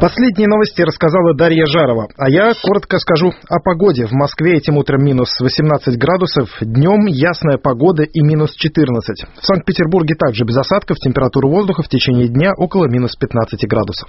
Последние новости рассказала Дарья Жарова. А я коротко скажу о погоде. В Москве этим утром минус 18 градусов, днем ясная погода и минус 14. В Санкт-Петербурге также без осадков, температура воздуха в течение дня около минус 15 градусов.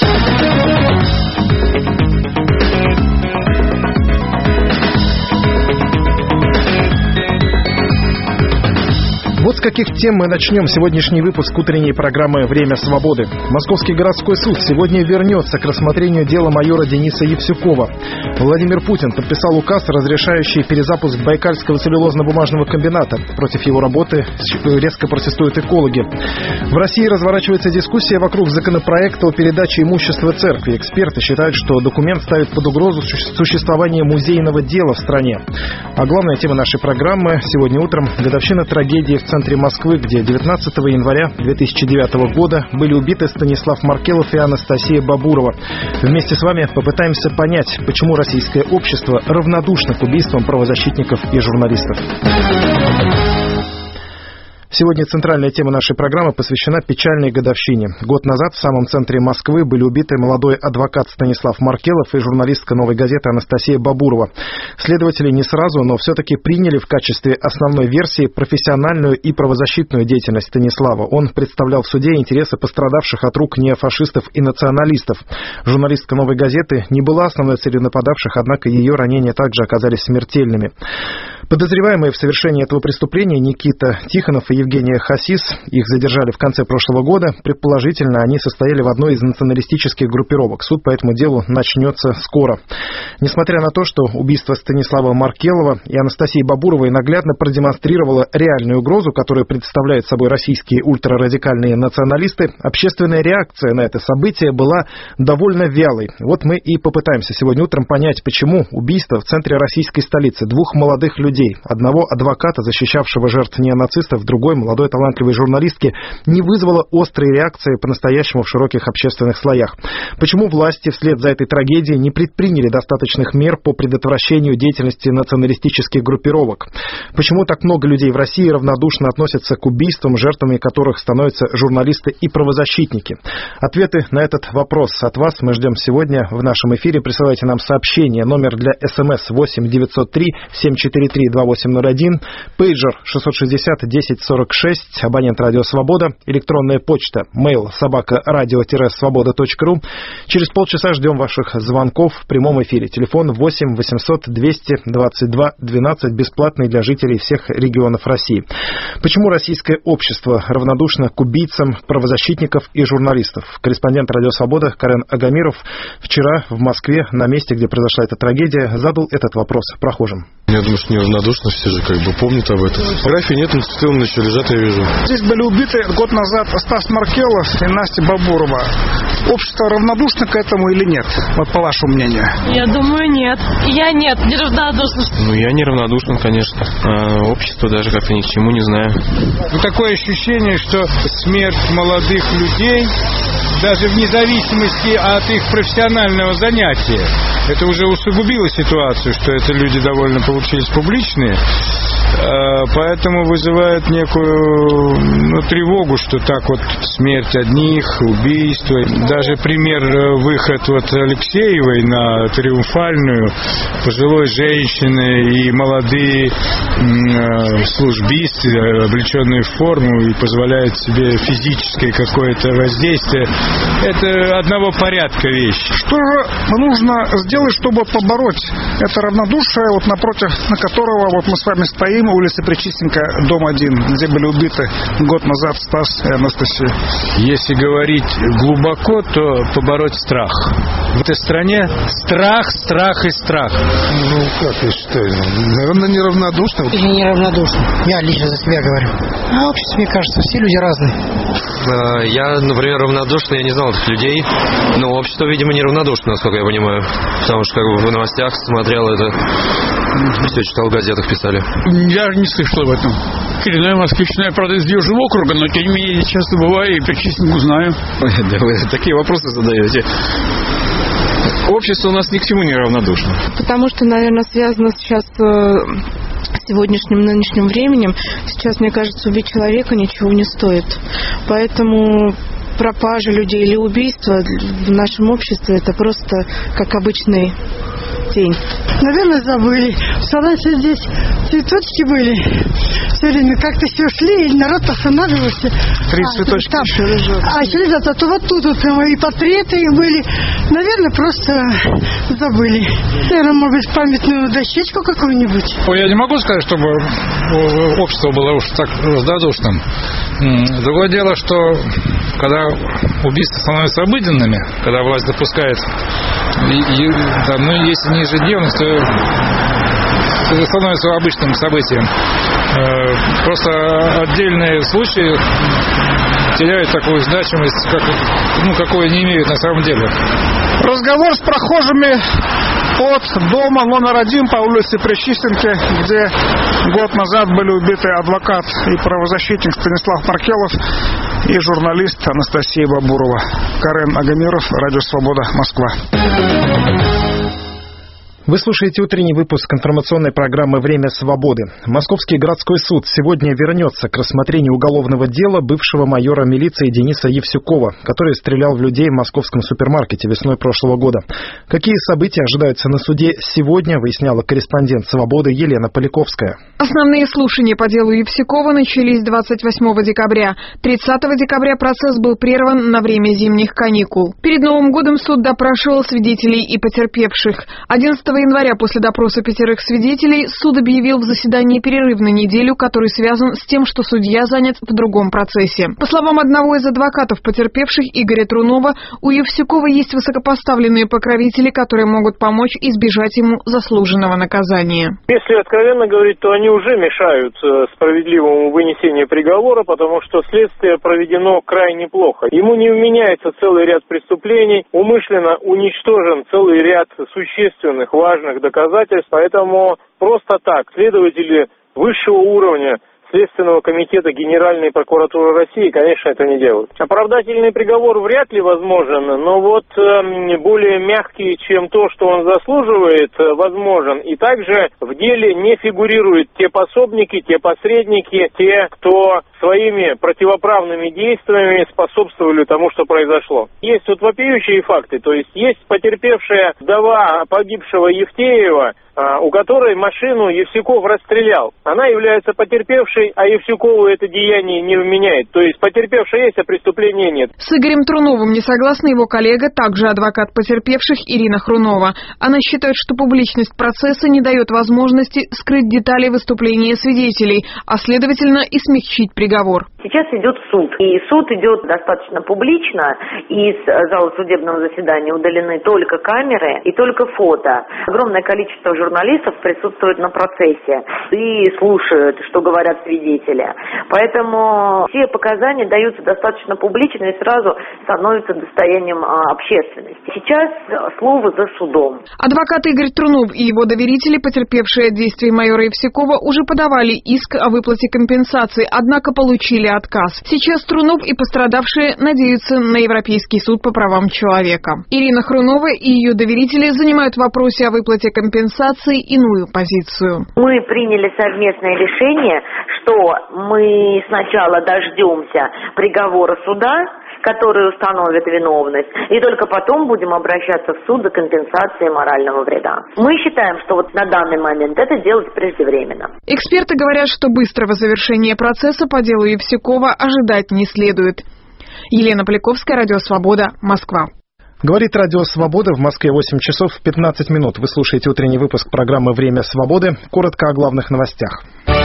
Вот с каких тем мы начнем сегодняшний выпуск утренней программы «Время свободы». Московский городской суд сегодня вернется к рассмотрению дела майора Дениса Евсюкова. Владимир Путин подписал указ, разрешающий перезапуск Байкальского целлюлозно-бумажного комбината. Против его работы резко протестуют экологи. В России разворачивается дискуссия вокруг законопроекта о передаче имущества церкви. Эксперты считают, что документ ставит под угрозу существование музейного дела в стране. А главная тема нашей программы сегодня утром – годовщина трагедии в центре Москвы, где 19 января 2009 года были убиты Станислав Маркелов и Анастасия Бабурова. Вместе с вами попытаемся понять, почему российское общество равнодушно к убийствам правозащитников и журналистов. Сегодня центральная тема нашей программы посвящена печальной годовщине. Год назад в самом центре Москвы были убиты молодой адвокат Станислав Маркелов и журналистка «Новой газеты» Анастасия Бабурова. Следователи не сразу, но все-таки приняли в качестве основной версии профессиональную и правозащитную деятельность Станислава. Он представлял в суде интересы пострадавших от рук неофашистов и националистов. Журналистка «Новой газеты» не была основной целью нападавших, однако ее ранения также оказались смертельными. Подозреваемые в совершении этого преступления Никита Тихонов и Евгения Хасис, их задержали в конце прошлого года. Предположительно, они состояли в одной из националистических группировок. Суд по этому делу начнется скоро. Несмотря на то, что убийство Станислава Маркелова и Анастасии Бабуровой наглядно продемонстрировало реальную угрозу, которую представляют собой российские ультрарадикальные националисты, общественная реакция на это событие была довольно вялой. Вот мы и попытаемся сегодня утром понять, почему убийство в центре российской столицы двух молодых людей, одного адвоката, защищавшего жертв неонацистов, другой молодой талантливой журналистки, не вызвало острой реакции по-настоящему в широких общественных слоях. Почему власти вслед за этой трагедией не предприняли достаточных мер по предотвращению деятельности националистических группировок? Почему так много людей в России равнодушно относятся к убийствам, жертвами которых становятся журналисты и правозащитники? Ответы на этот вопрос от вас мы ждем сегодня в нашем эфире. Присылайте нам сообщение. Номер для СМС 8 903 743 2801, пейджер 660 1046, абонент Радио Свобода, электронная почта mail@radio-svoboda.ru. Через полчаса ждем ваших звонков в прямом эфире. Телефон 8 800 222 12, бесплатный для жителей всех регионов России. Почему российское общество равнодушно к убийцам правозащитников и журналистов? Корреспондент Радио Свобода Карен Агамиров вчера в Москве, на месте, где произошла эта трагедия, задал этот вопрос прохожим. Я думаю, что неравнодушно, все же помнят об этом. Фотографий нет, но в целом еще лежат, я вижу. Здесь были убиты год назад Стас Маркелов и Настя Бабурова. Общество равнодушно к этому или нет? Вот по вашему мнению. Я думаю, нет. Я не равнодушна. Я не равнодушен, конечно. А общество даже как-то ни к чему не знаю. Такое ощущение, что смерть молодых людей, даже вне зависимости от их профессионального занятия, это уже усугубило ситуацию, что это люди довольно получились публичные, поэтому вызывает некую тревогу, что так вот смерть одних, убийство. Даже пример выход Алексеевой на Триумфальную, пожилой женщины и молодые службисты, облеченные в форму и позволяют себе физическое какое-то воздействие. Это одного порядка вещи. Что же нужно сделать, чтобы побороть это равнодушие, напротив на которого мы с вами стоим, улица Причистенко, дом 1, где были убиты год назад Стас и Анастасия? Если говорить глубоко, то побороть страх. В этой стране страх, страх и страх. Как я считаю, наверное, неравнодушно. Я неравнодушен. Я лично за себя говорю. А общество, мне кажется, все люди разные. Я, например, равнодушный, я не знал этих людей, но общество, видимо, неравнодушно, насколько я понимаю. Потому что в новостях смотрел это, все читал, в газетах писали. Я не слышал об этом. Коренной москвичная, правда, из Южного округа, но тем не менее часто бываю и Причистенку знаю. Да вы такие вопросы задаете. Общество у нас ни к чему не равнодушно. Потому что, наверное, связано сейчас с сегодняшним, нынешним временем. Сейчас, мне кажется, убить человека ничего не стоит. Поэтому пропажа людей или убийство в нашем обществе это просто как обычный день. Наверное, забыли. В салате здесь цветочки были. Все время как-то все шли, и народ останавливался. 3 цветочки там, еще лежат. А еще лежат, а то вот тут вот и портреты их были. Наверное, просто забыли. Наверное, может быть, памятную дощечку какую-нибудь. Я не могу сказать, чтобы общество было уж так раздодушным. Другое дело, что когда убийства становятся обыденными, когда власть допускает, если не ежедневность, то это становится обычным событием. Просто отдельные случаи теряют такую значимость, какую не имеют на самом деле. Разговор с прохожими от дома номер 1 по улице Причистенки, где год назад были убиты адвокат и правозащитник Станислав Маркелов и журналист Анастасия Бабурова. Карен Агамиров, Радио Свобода, Москва. Вы слушаете утренний выпуск информационной программы «Время свободы». Московский городской суд сегодня вернется к рассмотрению уголовного дела бывшего майора милиции Дениса Евсюкова, который стрелял в людей в московском супермаркете весной прошлого года. Какие события ожидаются на суде сегодня, выясняла корреспондент «Свободы» Елена Поляковская. Основные слушания по делу Евсюкова начались 28 декабря. 30 декабря процесс был прерван на время зимних каникул. Перед Новым годом суд допрашивал свидетелей и потерпевших. 11 января после допроса 5 свидетелей суд объявил в заседании перерыв на неделю, который связан с тем, что судья занят в другом процессе. По словам одного из адвокатов потерпевших, Игоря Трунова, у Евсюкова есть высокопоставленные покровители, которые могут помочь избежать ему заслуженного наказания. Если откровенно говорить, то они уже мешают справедливому вынесению приговора, потому что следствие проведено крайне плохо. Ему не вменяется целый ряд преступлений, умышленно уничтожен целый ряд существенных, важных доказательств, поэтому просто так следователи высшего уровня Следственного комитета Генеральной прокуратуры России, конечно, это не делают. Оправдательный приговор вряд ли возможен, но более мягкий, чем то, что он заслуживает, возможен. И также в деле не фигурируют те пособники, те посредники, те, кто своими противоправными действиями способствовали тому, что произошло. Есть вопиющие факты, то есть потерпевшая вдова погибшего Евтеева, у которой машину Евсюков расстрелял. Она является потерпевшей, а Евсюкову это деяние не вменяет. То есть потерпевшая есть, а преступления нет. С Игорем Труновым не согласна его коллега, также адвокат потерпевших Ирина Хрунова. Она считает, что публичность процесса не дает возможности скрыть детали выступления свидетелей, а следовательно и смягчить приговор. Сейчас идет суд, и суд идет достаточно публично. Из зала судебного заседания удалены только камеры и только фото. Огромное количество журналистов присутствуют на процессе и слушают, что говорят свидетели. Поэтому все показания даются достаточно публично и сразу становятся достоянием общественности. Сейчас слово за судом. Адвокат Игорь Трунов и его доверители, потерпевшие от действий майора Евсюкова, уже подавали иск о выплате компенсации, однако получили отказ. Сейчас Трунов и пострадавшие надеются на Европейский суд по правам человека. Ирина Хрунова и ее доверители занимают в вопросе о выплате компенсации иную позицию. Мы приняли совместное решение, что мы сначала дождемся приговора суда, который установит виновность, и только потом будем обращаться в суд за компенсацией морального вреда. Мы считаем, что на данный момент это делать преждевременно. Эксперты говорят, что быстрого завершения процесса по делу Евсюкова ожидать не следует. Елена Поляковская, Радио Свобода, Москва. Говорит Радио Свобода, в Москве 8 часов 15 минут. Вы слушаете утренний выпуск программы «Время свободы». Коротко о главных новостях.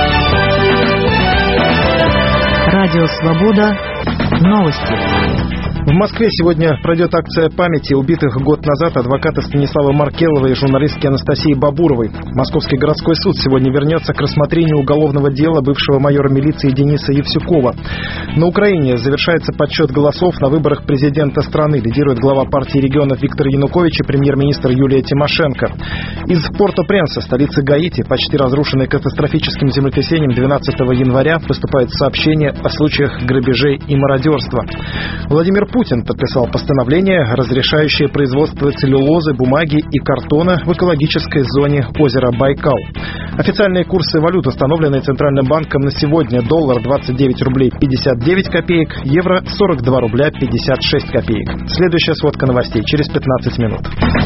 Радио Свобода. Новости. В Москве сегодня пройдет акция памяти убитых год назад адвоката Станислава Маркелова и журналистки Анастасии Бабуровой. Московский городской суд сегодня вернется к рассмотрению уголовного дела бывшего майора милиции Дениса Евсюкова. На Украине завершается подсчет голосов на выборах президента страны. Лидирует глава партии регионов Виктор Янукович и премьер-министр Юлия Тимошенко. Из Порто-Пренса, столицы Гаити, почти разрушенной катастрофическим землетрясением 12 января, поступает сообщение о случаях грабежей и мародерства. Владимир Путин Путин подписал постановление, разрешающее производство целлюлозы, бумаги и картона в экологической зоне озера Байкал. Официальные курсы валют, установленные Центральным банком на сегодня: доллар 29 рублей 59 копеек, евро 42 рубля 56 копеек. Следующая сводка новостей через 15 минут.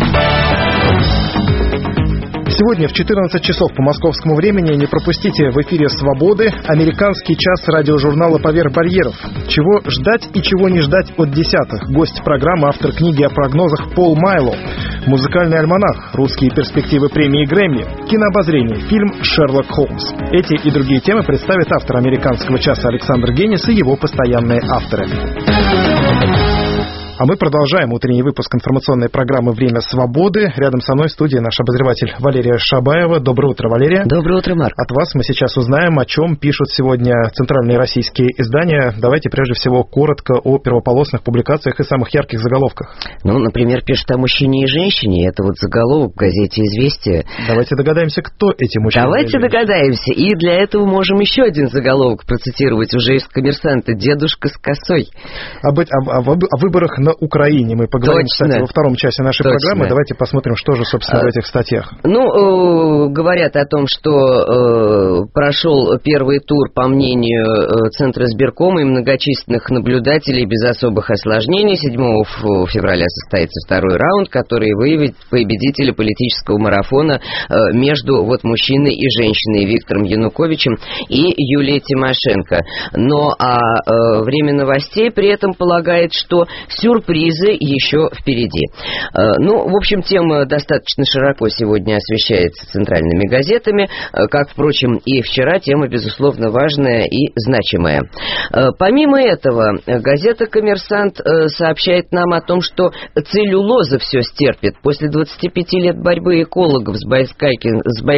Сегодня в 14 часов по московскому времени не пропустите в эфире «Свободы» американский час радиожурнала «Поверх барьеров». Чего ждать и чего не ждать от десятых. Гость программы, автор книги о прогнозах Пол Майло. Музыкальный альманах, русские перспективы премии Грэмми, кинообозрение, фильм «Шерлок Холмс». Эти и другие темы представит автор американского часа Александр Генис и его постоянные авторы. А мы продолжаем утренний выпуск информационной программы «Время свободы». Рядом со мной в студии наш обозреватель Валерия Шабаева. Доброе утро, Валерия. Доброе утро, Марк. От вас мы сейчас узнаем, о чем пишут сегодня центральные российские издания. Давайте прежде всего коротко о первополосных публикациях и самых ярких заголовках. Ну, например, пишут о мужчине и женщине. Это вот заголовок в газете «Известия». Давайте догадаемся, кто эти мужчины. Давайте догадаемся. И для этого можем еще один заголовок процитировать уже из «Коммерсанта». «Дедушка с косой». О выборах на Украине мы поговорим, кстати, во втором часе нашей программы. Давайте посмотрим, что же, собственно, в этих статьях. Ну, говорят о том, что прошел первый тур, по мнению Центра избиркома и многочисленных наблюдателей, без особых осложнений. 7 февраля состоится второй раунд, который выявит победителя политического марафона между мужчиной и женщиной Виктором Януковичем и Юлией Тимошенко. Но время новостей при этом полагает, что сюрпризы еще впереди. Ну, в общем, тема достаточно широко сегодня освещается центральными газетами, как, впрочем, и вчера. Тема, безусловно, важная и значимая. Помимо этого, газета «Коммерсант» сообщает нам о том, что целлюлоза все стерпит. После 25 лет борьбы экологов с Байкальским,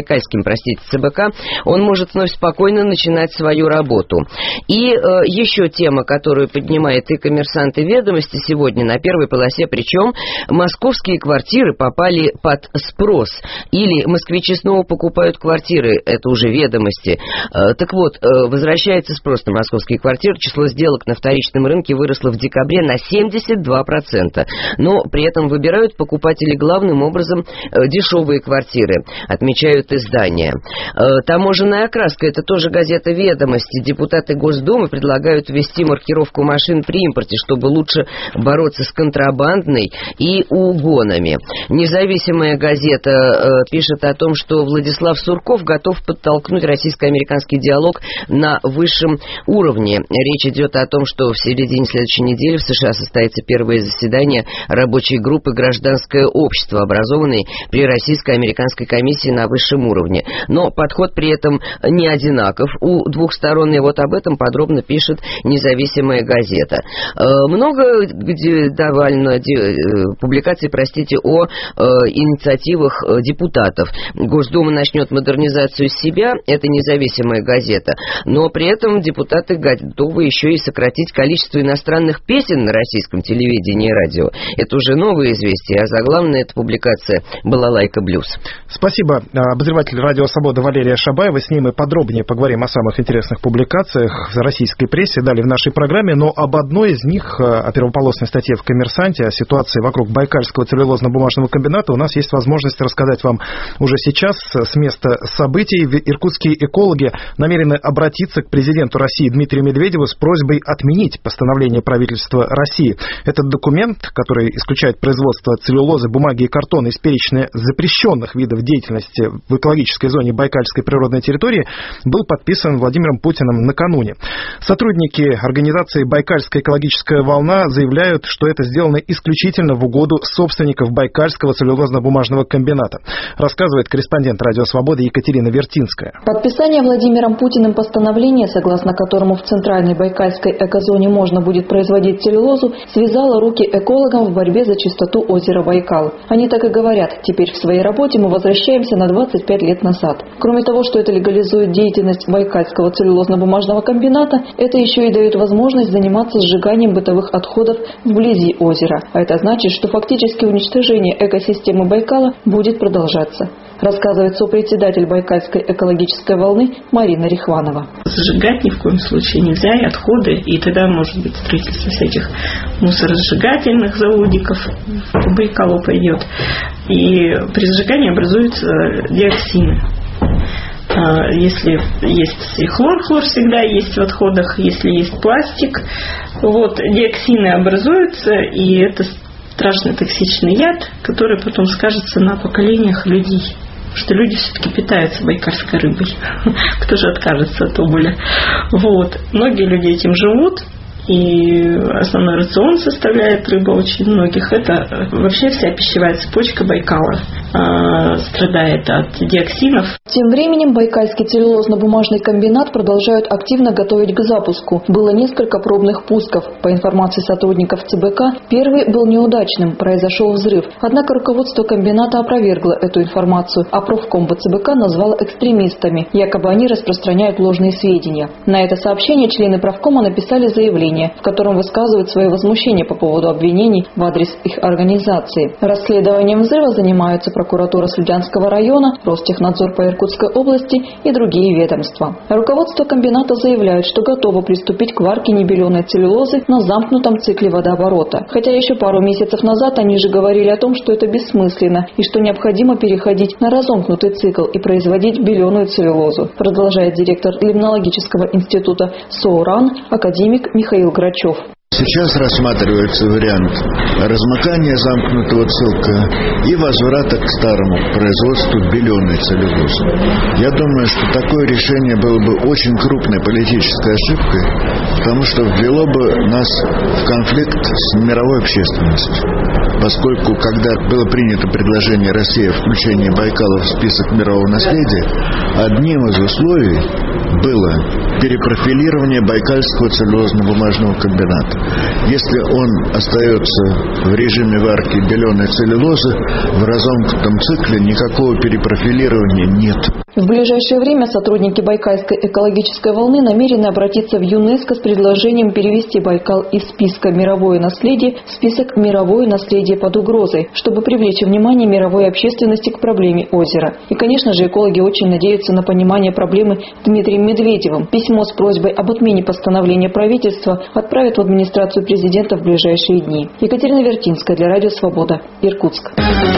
ЦБК, он может вновь спокойно начинать свою работу. И еще тема, которую поднимает и «Коммерсант», и «Ведомости» сегодня на первой полосе, причем московские квартиры попали под спрос. Или москвичи снова покупают квартиры, это уже «Ведомости». Так вот, возвращается спрос на московские квартиры, число сделок на вторичном рынке выросло в декабре на 72%. Но при этом выбирают покупатели главным образом дешевые квартиры, отмечают издания. Таможенная окраска, это тоже газета «Ведомости». Депутаты Госдумы предлагают ввести маркировку машин при импорте, чтобы лучше бороться с контрабандной и угонами. Независимая газета пишет о том, что Владислав Сурков готов подтолкнуть российско-американский диалог на высшем уровне. Речь идет о том, что в середине следующей недели в США состоится первое заседание рабочей группы «Гражданское общество», образованной при российско-американской комиссии на высшем уровне. Но подход при этом не одинаков у двух сторон, и вот об этом подробно пишет независимая газета. Много довольно публикаций, о инициативах депутатов. Госдума начнет модернизацию себя, это независимая газета, но при этом депутаты готовы еще и сократить количество иностранных песен на российском телевидении и радио. Это уже новые известия, а заглавная эта публикация «Балалайка блюз». Спасибо. Обозреватель «Радио Свобода» Валерия Шабаева. С ней мы подробнее поговорим о самых интересных публикациях в российской прессе далее в нашей программе, но об одной из них, о первополосной статье в «Коммерсанте», о ситуации вокруг Байкальского целлюлозно-бумажного комбината, у нас есть возможность рассказать вам уже сейчас с места событий. Иркутские экологи намерены обратиться к президенту России Дмитрию Медведеву с просьбой отменить постановление правительства России. Этот документ, который исключает производство целлюлозы, бумаги и картона из перечня запрещенных видов деятельности в экологической зоне Байкальской природной территории, был подписан Владимиром Путиным накануне. Сотрудники организации «Байкальская экологическая волна» заявляют, что это сделано исключительно в угоду собственников Байкальского целлюлозно-бумажного комбината. Рассказывает корреспондент «Радио Свобода» Екатерина Вертинская. Подписание Владимиром Путиным постановления, согласно которому в центральной Байкальской экозоне можно будет производить целлюлозу, связало руки экологам в борьбе за чистоту озера Байкал. Они так и говорят: теперь в своей работе мы возвращаемся на 25 лет назад. Кроме того, что это легализует деятельность Байкальского целлюлозно-бумажного комбината, это еще и дает возможность заниматься сжиганием бытовых отходов вблизи озера. А это значит, что фактически уничтожение экосистемы Байкала будет продолжаться. рассказывает сопредседатель Байкальской экологической волны Марина Рихванова. Сжигать ни в коем случае нельзя, и отходы, и тогда может быть строительство всяких мусоросжигательных заводиков по Байкалу пойдет. И при сжигании образуются диоксины. Если есть хлор всегда есть в отходах, если есть пластик, диоксины образуются, и это страшный токсичный яд, который потом скажется на поколениях людей. Потому что люди все-таки питаются байкальской рыбой. Кто же откажется от убыли? Многие люди этим живут. И основной рацион составляет рыба очень многих. Это вообще вся пищевая цепочка Байкала страдает от диоксинов. Тем временем Байкальский целлюлозно-бумажный комбинат продолжают активно готовить к запуску. Было несколько пробных пусков. По информации сотрудников ЦБК, первый был неудачным, произошел взрыв. Однако руководство комбината опровергло эту информацию, а профком ЦБК назвал экстремистами. Якобы они распространяют ложные сведения. На это сообщение члены правкома написали заявление, в котором высказывают свое возмущение по поводу обвинений в адрес их организации. Расследованием взрыва занимаются прокуратура Слюдянского района, Ростехнадзор по Иркутской области и другие ведомства. Руководство комбината заявляет, что готово приступить к варке небеленой целлюлозы на замкнутом цикле водооборота. Хотя еще пару месяцев назад они же говорили о том, что это бессмысленно и что необходимо переходить на разомкнутый цикл и производить беленую целлюлозу, продолжает директор Лимнологического института СОУРАН академик Михаил Грачев. Сейчас рассматривается вариант размыкания замкнутого цикла и возврата к старому производству беленой целлюлозы. Я думаю, что такое решение было бы очень крупной политической ошибкой, потому что ввело бы нас в конфликт с мировой общественностью. Поскольку, когда было принято предложение России о включении Байкала в список мирового наследия, одним из условий было перепрофилирование Байкальского целлюлозно-бумажного комбината. Если он остается в режиме варки беленой целлюлозы, в разомкнутом цикле никакого перепрофилирования нет. В ближайшее время сотрудники Байкальской экологической волны намерены обратиться в ЮНЕСКО с предложением перевести Байкал из списка «Мировое наследие» в список «Мировое наследие под угрозой», чтобы привлечь внимание мировой общественности к проблеме озера. И, конечно же, экологи очень надеются на понимание проблемы Дмитрием Медведевым. Письмо с просьбой об отмене постановления правительства отправят в администрацию президента в ближайшие дни. Екатерина Вертинская для Радио Свобода, Иркутск.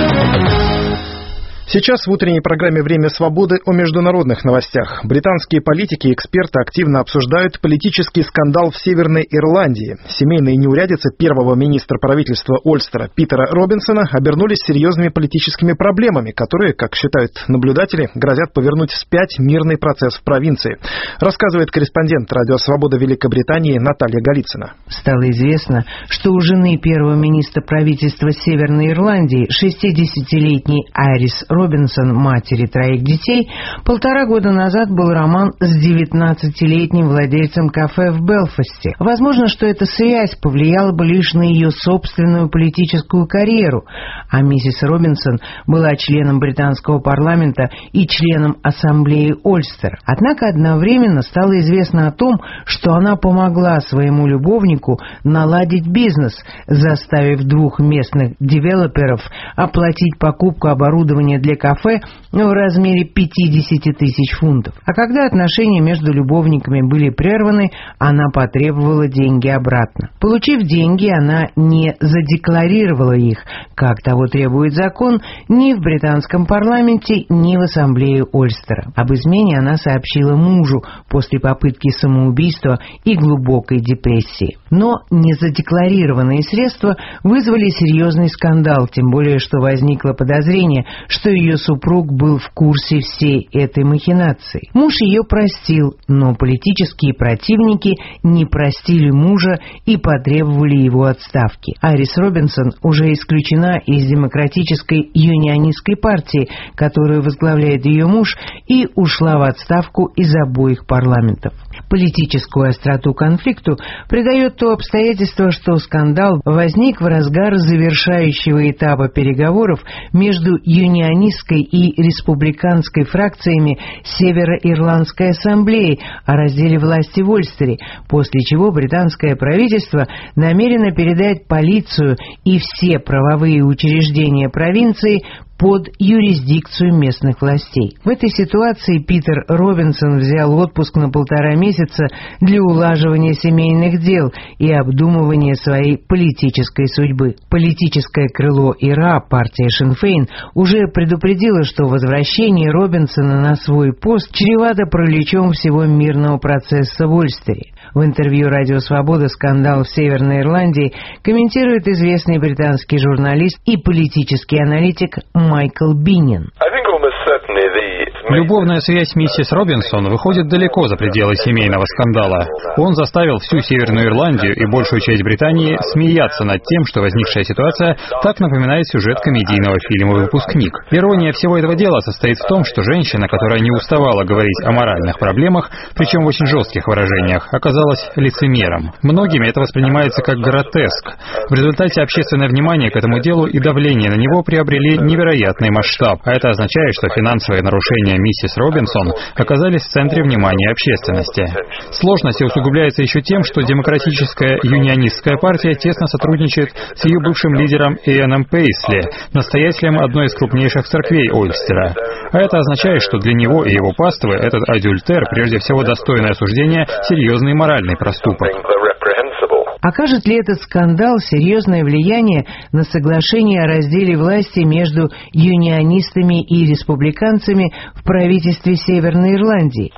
Сейчас в утренней программе «Время свободы» о международных новостях. Британские политики и эксперты активно обсуждают политический скандал в Северной Ирландии. Семейные неурядицы первого министра правительства Ольстера Питера Робинсона обернулись серьезными политическими проблемами, которые, как считают наблюдатели, грозят повернуть вспять мирный процесс в провинции. Рассказывает корреспондент «Радио Свобода» Великобритании Наталья Голицына. Стало известно, что у жены первого министра правительства Северной Ирландии, 60-летней Айрис Робинсон, матери троих детей, 1,5 года назад был роман с 19-летним владельцем кафе в Белфасте. Возможно, что эта связь повлияла бы лишь на ее собственную политическую карьеру, а миссис Робинсон была членом британского парламента и членом ассамблеи Ольстер. Однако одновременно стало известно о том, что она помогла своему любовнику наладить бизнес, заставив 2 местных девелоперов оплатить покупку оборудования для кафе в размере 50 тысяч фунтов. А когда отношения между любовниками были прерваны, она потребовала деньги обратно. Получив деньги, она не задекларировала их, как того требует закон, ни в британском парламенте, ни в ассамблее Ольстера. Об измене она сообщила мужу после попытки самоубийства и глубокой депрессии. Но незадекларированные средства вызвали серьезный скандал, тем более, что возникло подозрение, что ее супруг был в курсе всей этой махинации. Муж ее простил, но политические противники не простили мужа и потребовали его отставки. Айрис Робинсон уже исключена из демократической юнионистской партии, которую возглавляет ее муж, и ушла в отставку из обоих парламентов. Политическую остроту конфликту придает то обстоятельство, что скандал возник в разгар завершающего этапа переговоров между юнионистской и республиканской фракциями Североирландской ассамблеи о разделе власти в Ольстере, после чего британское правительство намерено передать полицию и все правовые учреждения провинции под юрисдикцию местных властей. В этой ситуации Питер Робинсон взял отпуск на 1,5 месяца для улаживания семейных дел и обдумывания своей политической судьбы. Политическое крыло ИРА, партия Шин Фейн, уже предупредила, что возвращение Робинсона на свой пост чревато параличом всего мирного процесса в Ульстере. В интервью «Радио Свобода» скандал в Северной Ирландии комментирует известный британский журналист и политический аналитик Майкл Биннин. Любовная связь миссис Робинсон выходит далеко за пределы семейного скандала. Он заставил всю Северную Ирландию и большую часть Британии смеяться над тем, что возникшая ситуация так напоминает сюжет комедийного фильма «Выпускник». Ирония всего этого дела состоит в том, что женщина, которая не уставала говорить о моральных проблемах, причем в очень жестких выражениях, оказалась лицемером. Многими это воспринимается как гротеск. В результате общественное внимание к этому делу и давление на него приобрели невероятный масштаб, а это означает, что финансовые нарушения миссис Робинсон оказались в центре внимания общественности. Сложность усугубляется еще тем, что демократическая юнионистская партия тесно сотрудничает с ее бывшим лидером Иэном Пейсли, настоятелем одной из крупнейших церквей Ольстера. А это означает, что для него и его паствы этот адюльтер прежде всего достойное осуждения, серьезный моральный проступок. Окажет ли этот скандал серьезное влияние на соглашение о разделе власти между юнионистами и республиканцами в правительстве Северной Ирландии?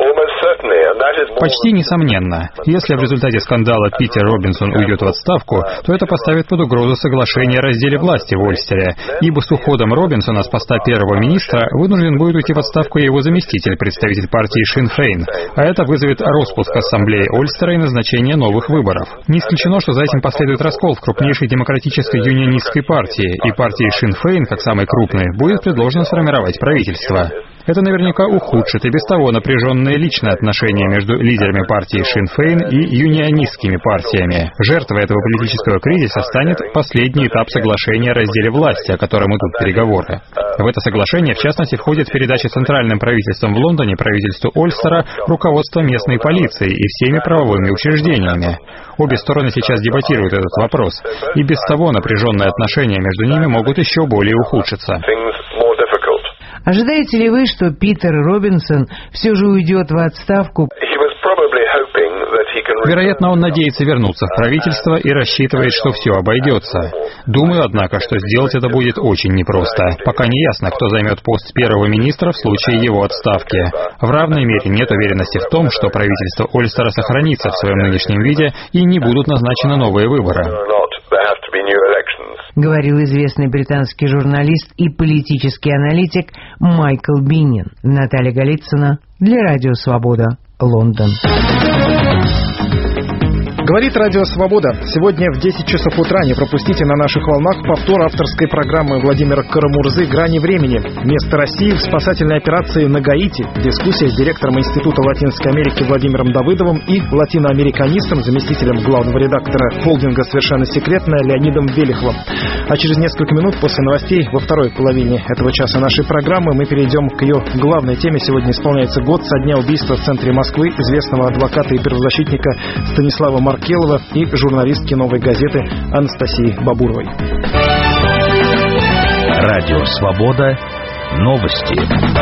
Почти несомненно. Если в результате скандала Питер Робинсон уйдет в отставку, то это поставит под угрозу соглашение о разделе власти в Ольстере, ибо с уходом Робинсона с поста первого министра вынужден будет уйти в отставку и его заместитель, представитель партии Шин Фейн, а это вызовет распуск ассамблеи Ольстера и назначение новых выборов. Не исключено, что за этим последует раскол в крупнейшей демократической юнионистской партии, и партии Шин Фейн, как самой крупной, будет предложено сформировать правительство. Это наверняка ухудшит и без того напряженные личные отношения между лидерами партии Шин Фейн и юнионистскими партиями. Жертвой этого политического кризиса станет последний этап соглашения о разделе власти, о котором идут переговоры. В это соглашение, в частности, входит передача центральным правительством в Лондоне правительству Ольстера руководства местной полиции и всеми правовыми учреждениями. Обе стороны сейчас дебатируют этот вопрос, и без того напряженные отношения между ними могут еще более ухудшиться. Ожидаете ли вы, что Питер Робинсон все же уйдет в отставку? Вероятно, он надеется вернуться в правительство и рассчитывает, что все обойдется. Думаю, однако, что сделать это будет очень непросто. Пока не ясно, кто займет пост первого министра в случае его отставки. В равной мере нет уверенности в том, что правительство Ольстера сохранится в своем нынешнем виде и не будут назначены новые выборы. Говорил известный британский журналист и политический аналитик Майкл Биннин. Наталья Голицына для Радио Свобода, Лондон. Говорит Радио Свобода. Сегодня в 10 часов утра не пропустите на наших волнах повтор авторской программы Владимира Карамурзы «Грани времени». Место России в спасательной операции на Гаити. Дискуссия с директором Института Латинской Америки Владимиром Давыдовым и латиноамериканистом, заместителем главного редактора холдинга «Совершенно секретно» Леонидом Велиховым. А через несколько минут после новостей во второй половине этого часа нашей программы мы перейдем к ее главной теме. Сегодня исполняется год со дня убийства в центре Москвы известного адвоката и правозащитника Станислава Маркелова и журналистки «Новой газеты» Анастасии Бабуровой. Радио «Свобода». Новости.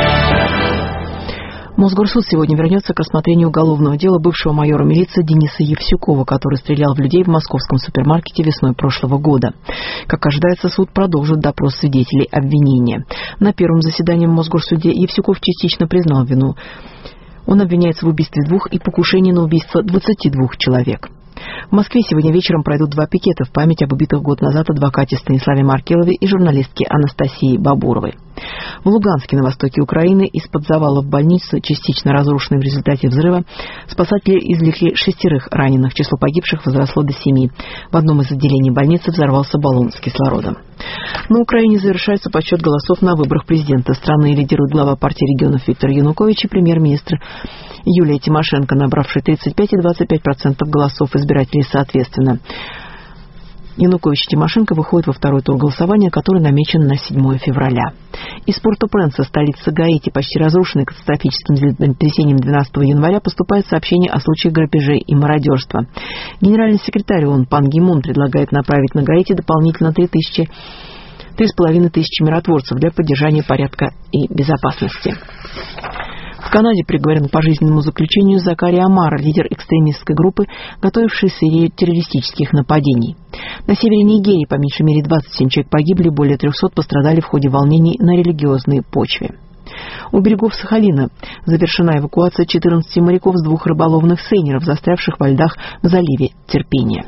Мосгорсуд сегодня вернется к рассмотрению уголовного дела бывшего майора милиции Дениса Евсюкова, который стрелял в людей в московском супермаркете весной прошлого года. Как ожидается, суд продолжит допрос свидетелей обвинения. На первом заседании в Мосгорсуде Евсюков частично признал вину. Он обвиняется в убийстве 2 и покушении на убийство 22 человек. В Москве сегодня вечером пройдут 2 пикета в память об убитых год назад адвокате Станиславе Маркелове и журналистке Анастасии Бабуровой. В Луганске, на востоке Украины, из-под завалов больницы, частично разрушенной в результате взрыва, спасатели извлекли 6 раненых. Число погибших возросло до 7. В одном из отделений больницы взорвался баллон с кислородом. На Украине завершается подсчет голосов на выборах президента страны. Лидирует глава партии регионов Виктор Янукович и премьер-министр Юлия Тимошенко, набравшие 35 и 25% голосов избирателей соответственно. Янукович и Тимошенко выходят во второй тур голосования, который намечен на 7 февраля. Из Порто-Пренса, столицы Гаити, почти разрушенной катастрофическим землетрясением 12 января, поступает сообщение о случаях грабежей и мародерства. Генеральный секретарь ООН Пан Ги Мун предлагает направить на Гаити дополнительно 3000 3500 миротворцев для поддержания порядка и безопасности. В Канаде приговорен к пожизненному заключению Закари Амар, лидер экстремистской группы, готовившейся серию террористических нападений. На севере Нигерии по меньшей мере 27 человек погибли, более 300 пострадали в ходе волнений на религиозной почве. У берегов Сахалина завершена эвакуация 14 моряков с 2 рыболовных сейнеров, застрявших во льдах в заливе Терпения.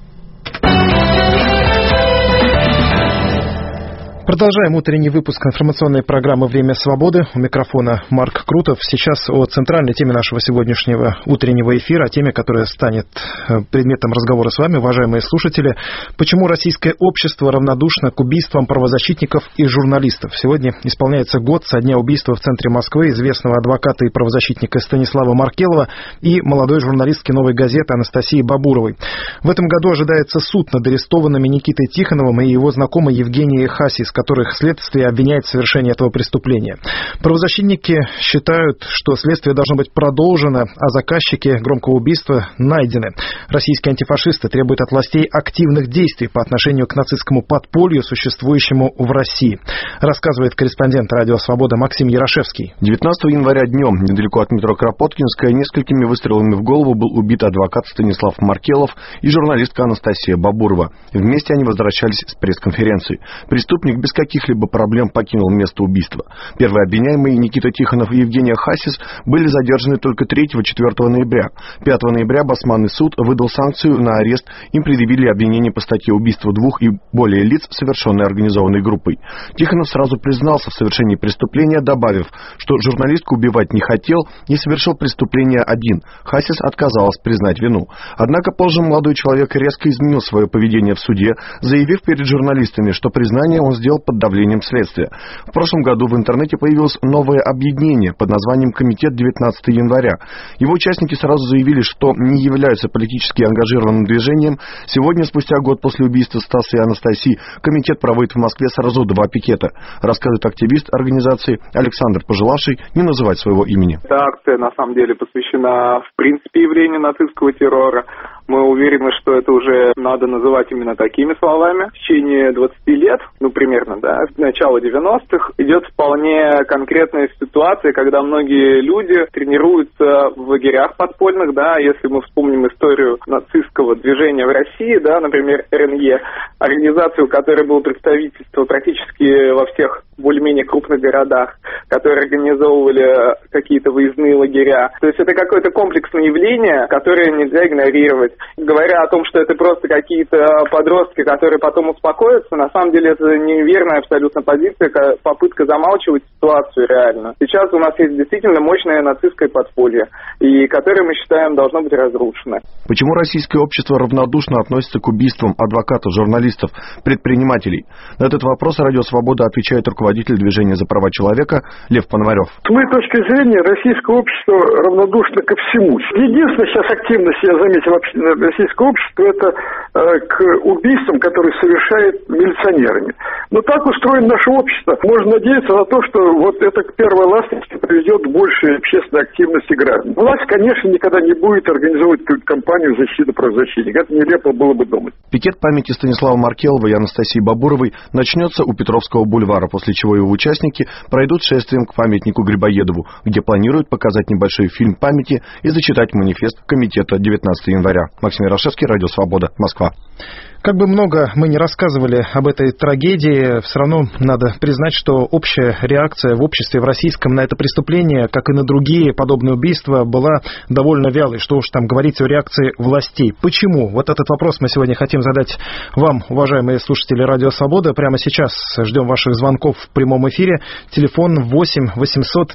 Продолжаем утренний выпуск информационной программы «Время свободы». У микрофона Марк Крутов. Сейчас о центральной теме нашего сегодняшнего утреннего эфира, о теме, которая станет предметом разговора с вами, уважаемые слушатели. Почему российское общество равнодушно к убийствам правозащитников и журналистов? Сегодня исполняется год со дня убийства в центре Москвы известного адвоката и правозащитника Станислава Маркелова и молодой журналистки «Новой газеты» Анастасии Бабуровой. В этом году ожидается суд над арестованными Никитой Тихоновым и его знакомой Евгенией Хасис, которых следствие обвиняет в совершении этого преступления. Правозащитники считают, что следствие должно быть продолжено, а заказчики громкого убийства найдены. Российские антифашисты требуют от властей активных действий по отношению к нацистскому подполью, существующему в России. Рассказывает корреспондент «Радио Свобода» Максим Ярошевский. 19 января днем, недалеко от метро Кропоткинская, несколькими выстрелами в голову был убит адвокат Станислав Маркелов и журналистка Анастасия Бабурова. Вместе они возвращались с пресс-конференции. Преступник без каких-либо проблем покинул место убийства. Первые обвиняемые Никита Тихонов и Евгения Хасис были задержаны только 3-4 ноября. 5 ноября Басманный суд выдал санкцию на арест. Им предъявили обвинение по статье убийства 2 и более лиц, совершенной организованной группой. Тихонов сразу признался в совершении преступления, добавив, что журналистку убивать не хотел и совершил преступление один. Хасис отказалась признать вину. Однако позже молодой человек резко изменил свое поведение в суде, заявив перед журналистами, что признание он сделал под давлением следствия. В прошлом году в интернете появилось новое объединение под названием «Комитет 19 января». Его участники сразу заявили, что не являются политически ангажированным движением. Сегодня, спустя год после убийства Стаса и Анастасии, комитет проводит в Москве сразу 2 пикета, рассказывает активист организации Александр, пожелавший не называть своего имени. Эта акция на самом деле посвящена в принципе явлению нацистского террора. Мы уверены, что это уже надо называть именно такими словами. В течение 20 лет, примерно, с начала 90-х, идет вполне конкретная ситуация, когда многие люди тренируются в лагерях подпольных, если мы вспомним историю нацистского движения в России, например, РНЕ, организацию, у которой было представительство практически во всех более-менее крупных городах, которые организовывали какие-то выездные лагеря. То есть это какое-то комплексное явление, которое нельзя игнорировать. Говоря о том, что это просто какие-то подростки, которые потом успокоятся, на самом деле это неверная абсолютно позиция, попытка замалчивать ситуацию реально. Сейчас у нас есть действительно мощное нацистское подполье, и которое, мы считаем, должно быть разрушено. Почему российское общество равнодушно относится к убийствам адвокатов, журналистов, предпринимателей? На этот вопрос «Радио Свобода» отвечает руководитель движения за права человека Лев Пономарев. С моей точки зрения, российское общество равнодушно ко всему. Единственная сейчас активность, я заметил, российского общества, это к убийствам, которые совершают милиционерами. Но так устроено наше общество. Можно надеяться на то, что вот это к первой ласточке приведет к большей общественной активности граждан. Власть, конечно, никогда не будет организовывать кампанию защиты правозащитников. Это нелепо было бы думать. Пикет памяти Станислава Маркелова и Анастасии Бабуровой начнется у Петровского бульвара, после чего его участники пройдут шествием к памятнику Грибоедову, где планируют показать небольшой фильм памяти и зачитать манифест комитета 19 января. Максим Ярошевский, Радио Свобода, Москва. Как бы много мы ни рассказывали об этой трагедии, все равно надо признать, что общая реакция в обществе в российском на это преступление, как и на другие подобные убийства, была довольно вялой. Что уж там говорить о реакции властей. Почему? Вот этот вопрос мы сегодня хотим задать вам, уважаемые слушатели Радио Свобода. Прямо сейчас ждем ваших звонков в прямом эфире. Телефон 8 800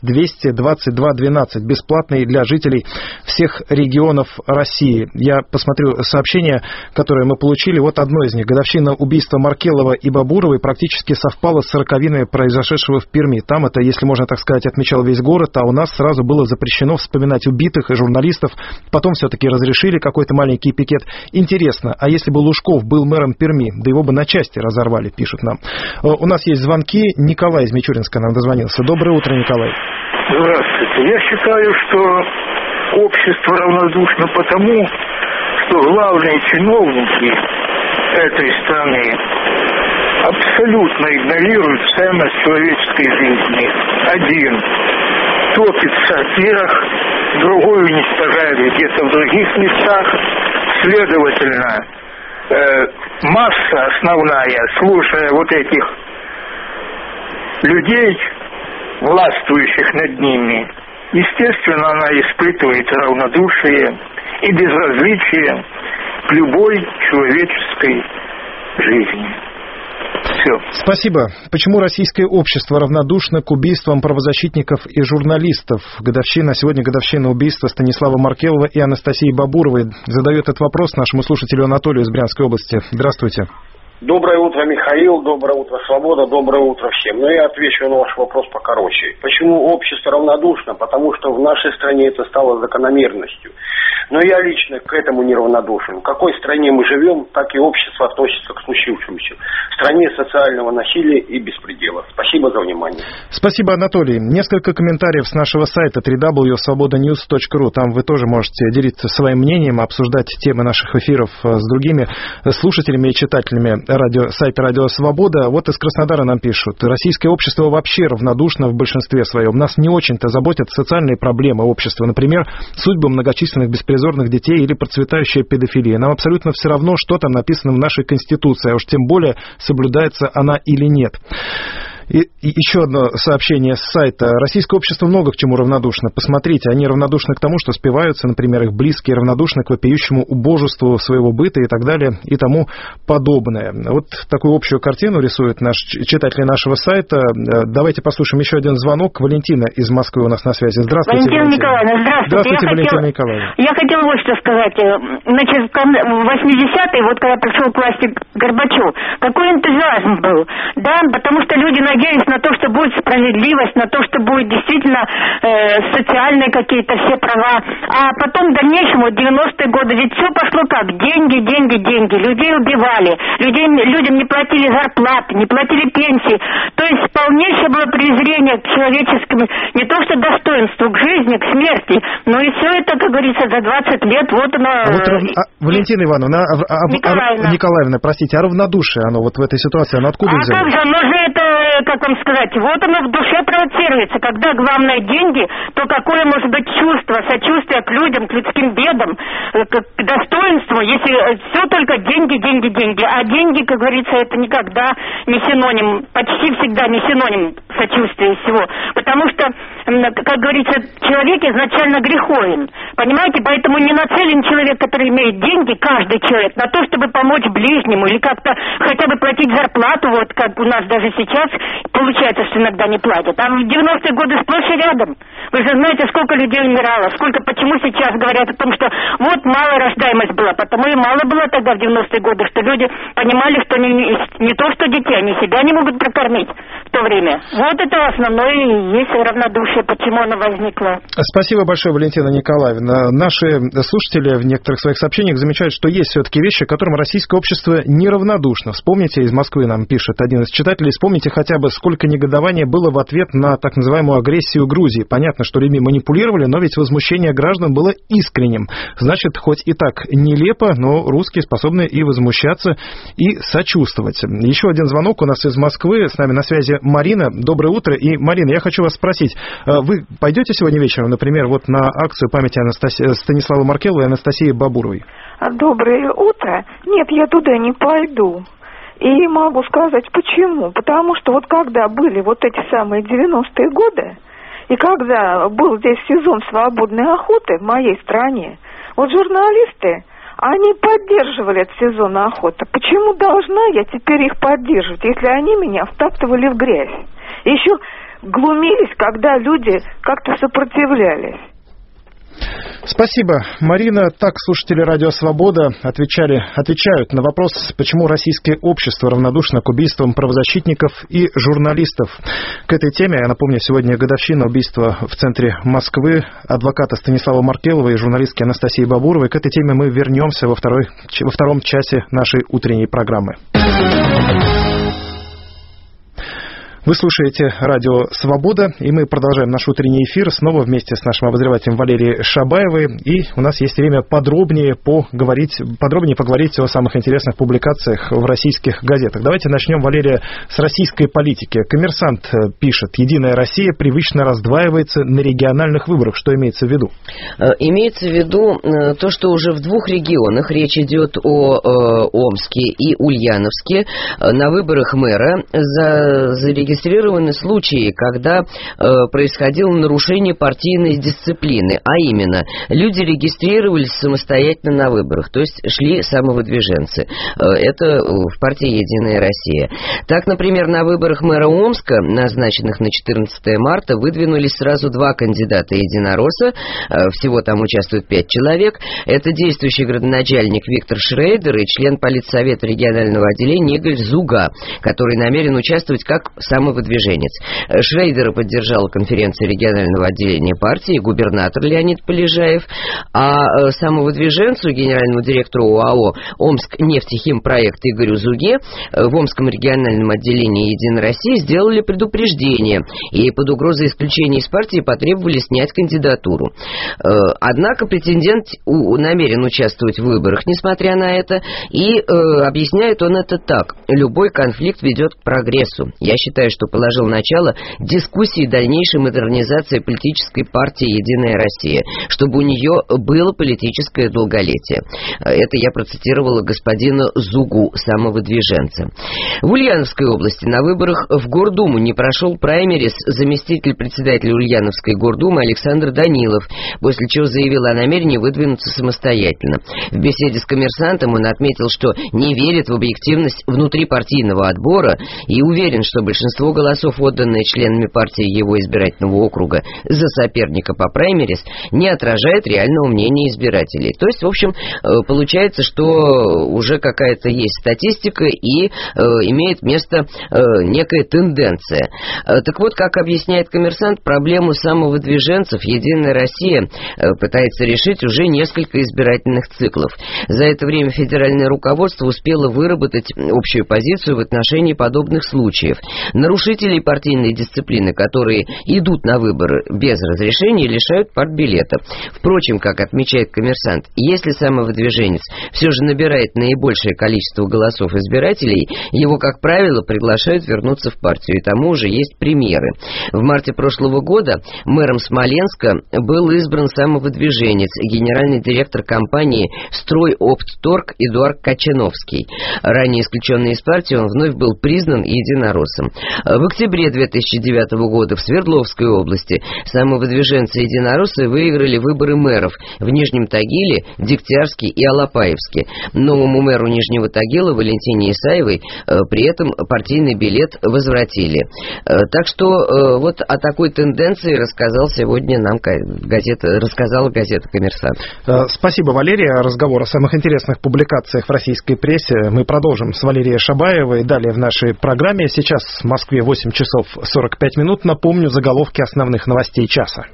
222 12, бесплатный для жителей всех регионов России. Я посмотрю сообщения, которые мы получили. Вот одно из них. Годовщина убийства Маркелова и Бабуровой практически совпала с 40-ами произошедшего в Перми. Там это, если можно так сказать, отмечал весь город, а у нас сразу было запрещено вспоминать убитых и журналистов. Потом все-таки разрешили какой-то маленький пикет. Интересно, а если бы Лужков был мэром Перми, да его бы на части разорвали, пишут нам. У нас есть звонки. Николай из Мичуринска нам дозвонился. Доброе утро, Николай. Здравствуйте. Я считаю, что общество равнодушно потому, что главные чиновники этой страны абсолютно игнорируют ценность человеческой жизни. Один топится вверх, другой уничтожает где-то в других местах. Следовательно, масса основная, слушая вот этих людей, властвующих над ними, естественно, она испытывает равнодушие и безразличие к любой человеческой жизни. Все. Спасибо. Почему российское общество равнодушно к убийствам правозащитников и журналистов? Сегодня годовщина убийства Станислава Маркелова и Анастасии Бабуровой. Задает этот вопрос нашему слушателю Анатолию из Брянской области. Здравствуйте. Доброе утро, Михаил. Доброе утро, Свобода. Доброе утро всем. Но я отвечу на ваш вопрос покороче. Почему общество равнодушно? Потому что в нашей стране это стало закономерностью. Но я лично к этому неравнодушен. В какой стране мы живем, так и общество относится к случившемуся. В стране социального насилия и беспредела. Спасибо за внимание. Спасибо, Анатолий. Несколько комментариев с нашего сайта www.svobodanews.ru. Там вы тоже можете делиться своим мнением, обсуждать темы наших эфиров с другими слушателями и читателями сайта Радио Свобода. Вот из Краснодара нам пишут. Российское общество вообще равнодушно в большинстве своем. Нас не очень-то заботят социальные проблемы общества. Например, судьбы многочисленных беспризорных детей или процветающая педофилия. Нам абсолютно все равно, что там написано в нашей Конституции, а уж тем более, соблюдается она или нет. И еще одно сообщение с сайта. Российское общество много к чему равнодушно. Посмотрите, они равнодушны к тому, что спиваются, например, их близкие, равнодушны к вопиющему убожеству своего быта и так далее, и тому подобное. Вот такую общую картину рисуют читатели нашего сайта. Давайте послушаем еще один звонок. Валентина из Москвы у нас на связи. Здравствуйте, Валентина Николаевна. Здравствуйте, Валентина Николаевна. Я хотела вот что сказать. Значит, в 80-е, вот когда пришел к власти Горбачев, какой энтузиазм был. Да, потому что люди надеялись на то, что будет справедливость, на то, что будет действительно социальные какие-то все права. А потом в дальнейшем, вот 90-е годы, ведь все пошло как? Деньги, деньги, деньги. Людей убивали. Людям не платили зарплаты, не платили пенсии. То есть полнейшее было презрение к человеческому, не то что достоинству, к жизни, к смерти. Но и все это, как говорится, за 20 лет, вот оно... Валентина Ивановна, Николаевна, простите, а равнодушие, оно вот в этой ситуации, оно откуда взялось? А как же, оно же это, как вам сказать, вот оно в душе провоцируется. Когда главное деньги, то какое может быть чувство, сочувствие к людям, к людским бедам, к достоинству, если все только деньги, деньги, деньги. А деньги, как говорится, это никогда не синоним, почти всегда не синоним сочувствия всего. Потому что, как говорится, человек изначально греховен. Понимаете, поэтому не нацелен человек, который имеет деньги, каждый человек, на то, чтобы помочь ближнему или как-то хотя бы платить зарплату, вот как у нас даже сейчас получается, что иногда не платят. А в 90-е годы сплошь и рядом. Вы же знаете, сколько людей умирало, почему сейчас говорят о том, что вот малая рождаемость была, потому и мало было тогда в 90-е годы, что люди понимали, что не то, что детей, они себя не могут прокормить в то время. Вот это основное и есть равнодушие, почему оно возникло. Спасибо большое, Валентина Николаевна. Наши слушатели в некоторых своих сообщениях замечают, что есть все-таки вещи, к которым российское общество неравнодушно. Вспомните, из Москвы нам пишет один из читателей, вспомните хотя бы, сколько негодования было в ответ на так называемую агрессию Грузии. Понятно, что людьми манипулировали, но ведь возмущение граждан было искренним. Значит, хоть и так нелепо, но русские способны и возмущаться, и сочувствовать. Еще один звонок у нас из Москвы. С нами на связи Марина. Доброе утро. И, Марина, я хочу вас спросить, вы пойдете сегодня вечером, например, вот на акцию памяти Станислава Маркелова и Анастасии Бабуровой? Доброе утро. Нет, я туда не пойду. И могу сказать, почему. Потому что вот когда были вот эти самые 90-е годы, и когда был здесь сезон свободной охоты в моей стране, вот журналисты, они поддерживали этот сезон охоты. Почему должна я теперь их поддерживать, если они меня втаптывали в грязь? Еще глумились, когда люди как-то сопротивлялись. Спасибо, Марина. Так слушатели Радио Свобода отвечают на вопрос, почему российское общество равнодушно к убийствам правозащитников и журналистов. К этой теме, я напомню, сегодня годовщина убийства в центре Москвы адвоката Станислава Маркелова и журналистки Анастасии Бабуровой. К этой теме мы вернемся во втором часе нашей утренней программы. Вы слушаете радио «Свобода», и мы продолжаем наш утренний эфир снова вместе с нашим обозревателем Валерией Шабаевой. И у нас есть время подробнее поговорить о самых интересных публикациях в российских газетах. Давайте начнем, Валерия, с российской политики. «Коммерсант» пишет: «Единая Россия привычно раздваивается на региональных выборах». Что имеется в виду? Имеется в виду то, что уже в двух регионах, речь идет о Омске и Ульяновске, на выборах мэра зарегистрированы случаи, когда происходило нарушение партийной дисциплины, а именно люди регистрировались самостоятельно на выборах, то есть шли самовыдвиженцы. Это в партии «Единая Россия». Так, например, на выборах мэра Омска, назначенных на 14 марта, выдвинулись сразу два кандидата единоросса, всего там участвует 5 человек. Это действующий градоначальник Виктор Шрейдер и член политсовета регионального отделения Игорь Зуга, который намерен участвовать как самовыдвиженец. Шрейдера поддержала конференция регионального отделения партии, губернатор Леонид Полежаев, а самовыдвиженцу, генеральному директору ОАО «Омскнефтехимпроект» Игорю Зуге в Омском региональном отделении «Единой России» сделали предупреждение и под угрозой исключения из партии потребовали снять кандидатуру. Однако претендент намерен участвовать в выборах, несмотря на это, и объясняет он это так: любой конфликт ведет к прогрессу. Я считаю, что положил начало дискуссии дальнейшей модернизации политической партии «Единая Россия», чтобы у нее было политическое долголетие. Это я процитировала господина Зугу, самовыдвиженца. В Ульяновской области на выборах в Гордуму не прошел праймерис заместитель председателя Ульяновской Гордумы Александр Данилов, после чего заявил о намерении выдвинуться самостоятельно. В беседе с «Коммерсантом» он отметил, что не верит в объективность внутрипартийного отбора и уверен, что большинство голосов, отданные членами партии его избирательного округа за соперника по праймерис, не отражает реального мнения избирателей. То есть, в общем, получается, что уже какая-то есть статистика и имеет место некая тенденция. Так вот, как объясняет «Коммерсант», проблему самовыдвиженцев «Единая Россия» пытается решить уже несколько избирательных циклов. За это время федеральное руководство успело выработать общую позицию в отношении подобных случаев. Нарушителей партийной дисциплины, которые идут на выборы без разрешения, лишают партбилета. Впрочем, как отмечает «Коммерсант», если самовыдвиженец все же набирает наибольшее количество голосов избирателей, его, как правило, приглашают вернуться в партию, и тому уже есть примеры. В марте прошлого года мэром Смоленска был избран самовыдвиженец, генеральный директор компании «Стройоптторг» Эдуард Качановский. Ранее исключенный из партии, он вновь был признан единороссом. В октябре 2009 года в Свердловской области самовыдвиженцы-единороссы выиграли выборы мэров в Нижнем Тагиле, Дегтярске и Алапаевске. Новому мэру Нижнего Тагила Валентине Исаевой при этом партийный билет возвратили. Так что вот о такой тенденции рассказала газета «Коммерсант». Спасибо, Валерия. Разговор о самых интересных публикациях в российской прессе мы продолжим с Валерией Шабаевой далее в нашей программе. Сейчас в Москве 8 часов 45 минут. Напомню заголовки основных новостей часа.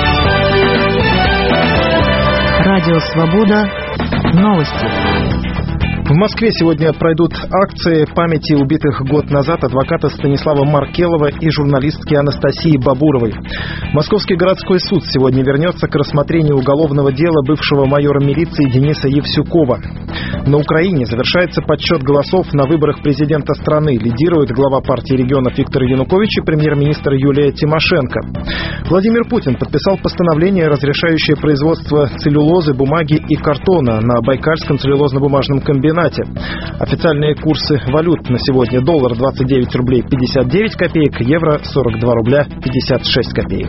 Радио «Свобода». Новости. В Москве сегодня пройдут акции памяти убитых год назад адвоката Станислава Маркелова и журналистки Анастасии Бабуровой. Московский городской суд сегодня вернется к рассмотрению уголовного дела бывшего майора милиции Дениса Евсюкова. На Украине завершается подсчет голосов на выборах президента страны. Лидирует глава партии регионов Виктор Янукович и премьер-министр Юлия Тимошенко. Владимир Путин подписал постановление, разрешающее производство целлюлозы, бумаги и картона на Байкальском целлюлозно-бумажном комбинате. Официальные курсы валют на сегодня: доллар 29 рублей 59 копеек, евро 42 рубля 56 копеек.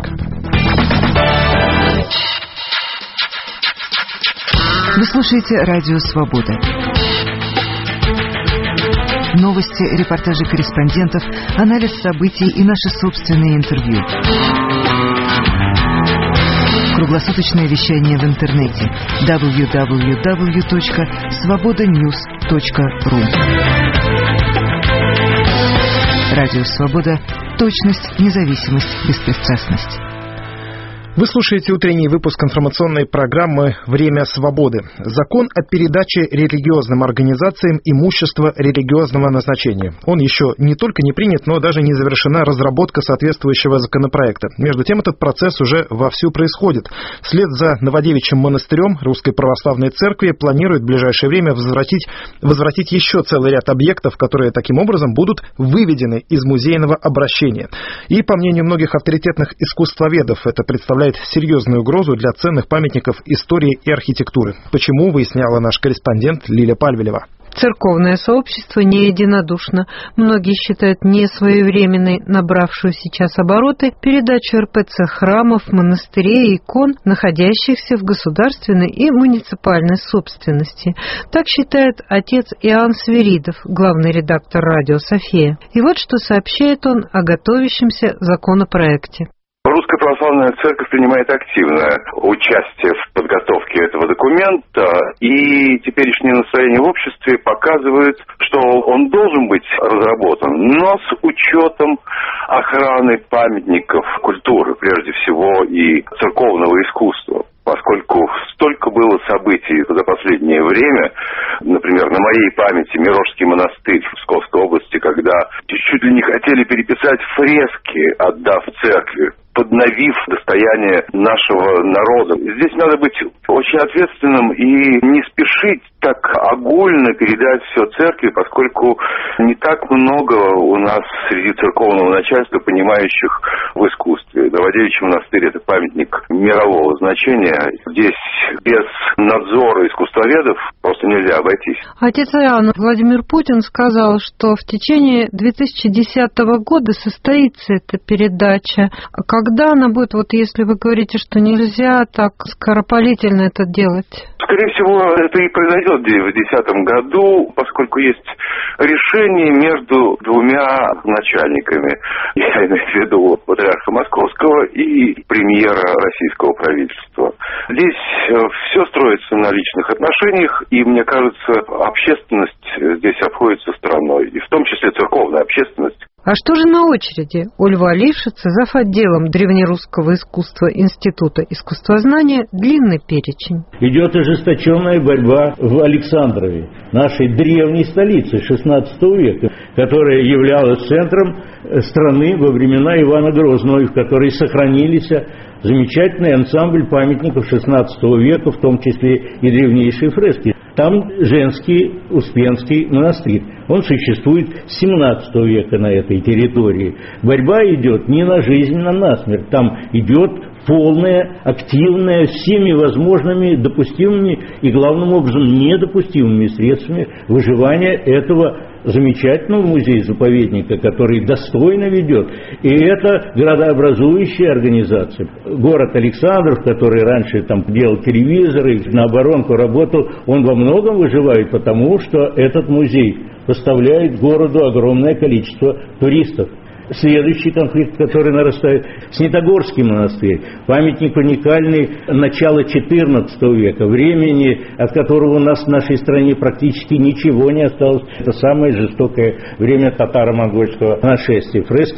Вы слушаете Радио «Свобода». Новости, репортажи корреспондентов, анализ событий и наши собственные интервью. Круглосуточное вещание в интернете www.svobodanews.ru. Радио «Свобода». Точность, независимость, беспристрастность. Вы слушаете утренний выпуск информационной программы «Время свободы». Закон о передаче религиозным организациям имущества религиозного назначения. Он еще не только не принят, но даже не завершена разработка соответствующего законопроекта. Между тем, этот процесс уже вовсю происходит. Вслед за Новодевичьим монастырем Русской Православной Церкви планирует в ближайшее время возвратить еще целый ряд объектов, которые таким образом будут выведены из музейного обращения. И, по мнению многих авторитетных искусствоведов, это представляет серьезную угрозу для ценных памятников истории и архитектуры. Почему, выясняла наш корреспондент Лиля Пальвелева. Церковное сообщество не единодушно. Многие считают несвоевременной, набравшую сейчас обороты, передачу РПЦ храмов, монастырей и икон, находящихся в государственной и муниципальной собственности. Так считает отец Иоанн Свиридов, главный редактор радио «София». И вот что сообщает он о готовящемся законопроекте. Русская Православная Церковь принимает активное участие в подготовке этого документа, и теперешнее настроение в обществе показывает, что он должен быть разработан, но с учетом охраны памятников культуры, прежде всего, и церковного искусства. Поскольку столько было событий за последнее время, например, на моей памяти Мирошский монастырь в Псковской области, когда чуть ли не хотели переписать фрески, отдав церкви, подновив достояние нашего народа. Здесь надо быть очень ответственным и не спешить так огульно передать все церкви, поскольку не так много у нас среди церковного начальства, понимающих в искусстве. Новодевичий монастырь – это памятник мирового значения. Здесь без надзора искусствоведов просто нельзя обойтись. Отец Иоанн, Владимир Путин сказал, что в течение 2010 года состоится эта передача. Когда она будет, вот если вы говорите, что нельзя так скоропалительно это делать? Скорее всего, это и произойдет в 2010 году, поскольку есть решение между двумя начальниками. Я имею в виду патриарха Московского и премьера российского правительства. Здесь все строится на личных отношениях, и, мне кажется, общественность здесь обходится стороной, и в том числе церковная общественность. А что же на очереди? У Льва Лившица, зав. Отделом древнерусского искусства Института искусствознания, длинный перечень. Идет ожесточенная борьба в Александрове, нашей древней столице XVI века, которая являлась центром страны во времена Ивана Грозного, в которой сохранились замечательный ансамбль памятников XVI века, в том числе и древнейшие фрески. Там женский Успенский монастырь. Он существует с XVII века на этой территории. Борьба идет не на жизнь, а на смерть. Там идет полная, активная, всеми возможными допустимыми и, главным образом, недопустимыми средствами выживания этого замечательного музея-заповедника, который достойно ведет. И это градообразующая организация. Город Александров, который раньше там делал телевизоры, на оборонку работал, он во многом выживает, потому что этот музей поставляет городу огромное количество туристов. Следующий конфликт, который нарастает, Снитогорский монастырь, памятник уникальный начала XIV века, времени, от которого у нас в нашей стране практически ничего не осталось. Это самое жестокое время татаро-монгольского нашествия. Фрески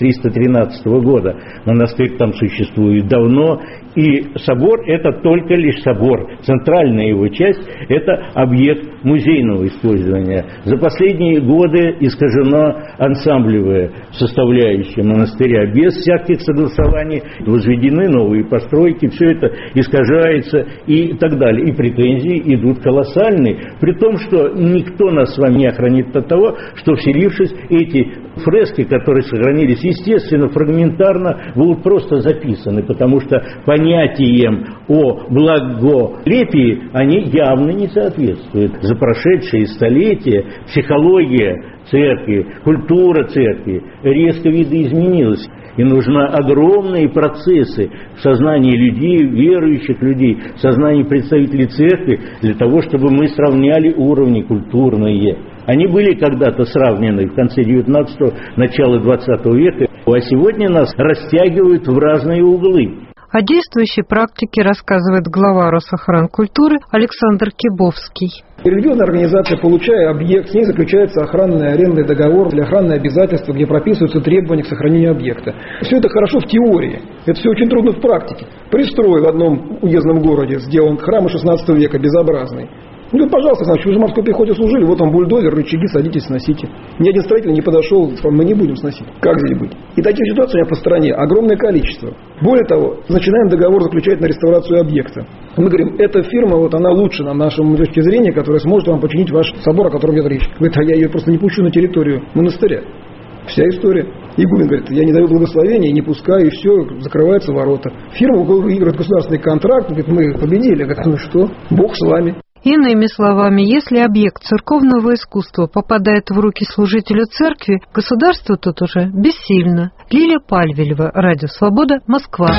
1313 года. Монастырь там существует давно, и собор – это только лишь собор. Центральная его часть – это объект музейного использования. За последние годы искажено ансамблевое составляющая монастыря. Без всяких согласований возведены новые постройки, все это искажается и так далее. И претензии идут колоссальные, при том, что никто нас с вами не охранит от того, что, вселившись, эти фрески, которые сохранились, естественно, фрагментарно, будут просто записаны, потому что понятием о благолепии они явно не соответствуют. За прошедшие столетия психология церкви, культура церкви резко видоизменилась. И нужны огромные процессы в сознании людей, верующих людей, в сознании представителей церкви, для того, чтобы мы сравняли уровни культурные. Они были когда-то сравнены в конце 19-го, начало 20 века, а сегодня нас растягивают в разные углы. О действующей практике рассказывает глава Росохранкультуры Александр Кибовский. Религиозная организация, получая объект, с ней заключается охранный арендный договор или охранные обязательства, где прописываются требования к сохранению объекта. Все это хорошо в теории, это все очень трудно в практике. Пристрой в одном уездном городе сделан храм 16 века, безобразный. Ну, пожалуйста, значит, вы же в морской пехоте служили, вот он бульдозер, рычаги, садитесь, сносите. Ни один строитель не подошел, сказал, мы не будем сносить. Как здесь быть? И таких ситуаций у меня по стране огромное количество. Более того, начинаем договор заключать на реставрацию объекта. Мы говорим, эта фирма, вот она лучше, на нашей точке зрения, которая сможет вам починить ваш собор, о котором идет речь. Говорит, а я ее просто не пущу на территорию монастыря. Вся история. Игумен говорит, я не даю благословения, не пускаю, и все, закрываются ворота. Фирма выигрывает государственный контракт, говорит, мы победили. Говорит, ну что, Бог с вами. Иными словами, если объект церковного искусства попадает в руки служителю церкви, государство тут уже бессильно. Лилия Пальвелева, Радио Свобода, Москва.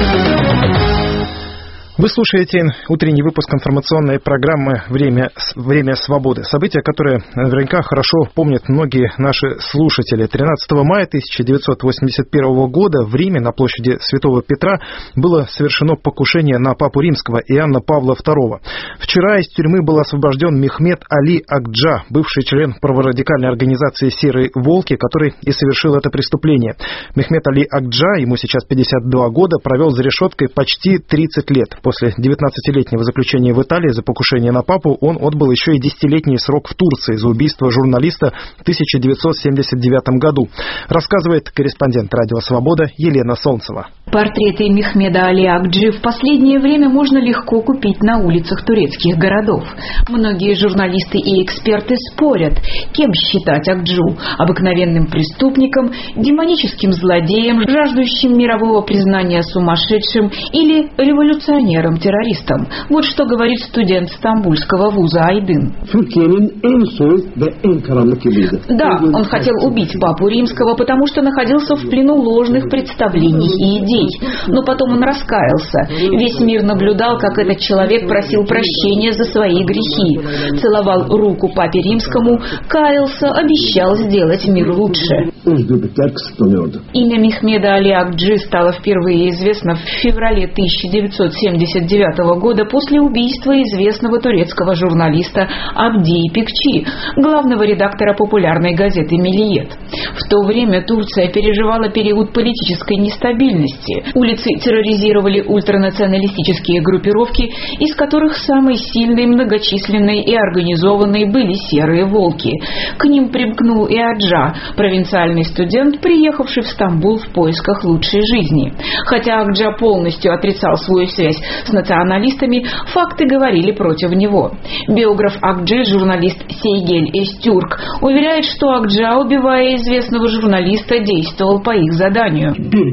Вы слушаете утренний выпуск информационной программы «Время свободы». События, которые наверняка хорошо помнят многие наши слушатели. 13 мая 1981 года в Риме на площади Святого Петра было совершено покушение на папу римского Иоанна Павла II. Вчера из тюрьмы был освобожден Мехмед Али Акджа, бывший член праворадикальной организации «Серые волки», который и совершил это преступление. Мехмед Али Акджа, ему сейчас 52 года, провел за решеткой почти 30 лет. После 19-летнего заключения в Италии за покушение на папу он отбыл еще и 10-летний срок в Турции за убийство журналиста в 1979 году. Рассказывает корреспондент Радио Свобода Елена Солнцева. Портреты Мехмеда Али Акджи в последнее время можно легко купить на улицах турецких городов. Многие журналисты и эксперты спорят, кем считать Акджу – обыкновенным преступником, демоническим злодеем, жаждущим мирового признания сумасшедшим или революционером-террористом. Вот что говорит студент Стамбульского вуза Айдын. Да, он хотел убить папу римского, потому что находился в плену ложных представлений и идей. Но потом он раскаялся. Весь мир наблюдал, как этот человек просил прощения за свои грехи. Целовал руку папе римскому, каялся, обещал сделать мир лучше. Имя Мехмеда Али Акджи стало впервые известно в феврале 1979 года после убийства известного турецкого журналиста Абди Пикчи, главного редактора популярной газеты «Миллиет». В то время Турция переживала период политической нестабильности. Улицы терроризировали ультранационалистические группировки, из которых самой сильной, многочисленной и организованной были «Серые волки». К ним примкнул и Акджа, провинциальный студент, приехавший в Стамбул в поисках лучшей жизни. Хотя Акджа полностью отрицал свою связь с националистами, факты говорили против него. Биограф Акджи, журналист Сейгель Эстюрк, уверяет, что Акджа, убивая известного журналиста, действовал по их заданию.